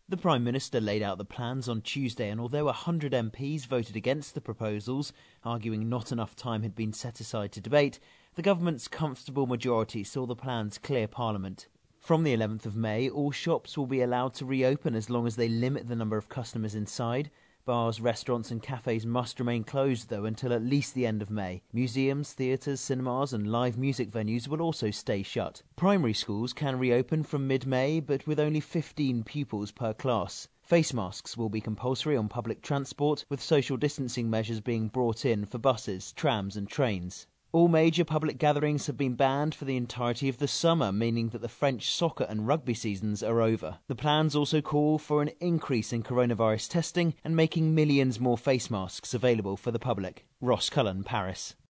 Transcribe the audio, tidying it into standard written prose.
The Prime Minister laid out the plans on Tuesday, and although 100 MPs voted against the proposals, arguing not enough time had been set aside to debate, the government's comfortable majority saw the plans clear Parliament. From the 11th of May, all shops will be allowed to reopen as long as they limit the number of customers inside. Bars, restaurants and cafes must remain closed, though, until at least the end of May. Museums, theatres, cinemas and live music venues will also stay shut. Primary schools can reopen from mid-May, but with only 15 pupils per class. Face masks will be compulsory on public transport, with social distancing measures being brought in for buses, trams and trains. All major public gatherings have been banned for the entirety of the summer, meaning that the French soccer and rugby seasons are over. The plans also call for an increase in coronavirus testing and making millions more face masks available for the public. Ross Cullen, Paris.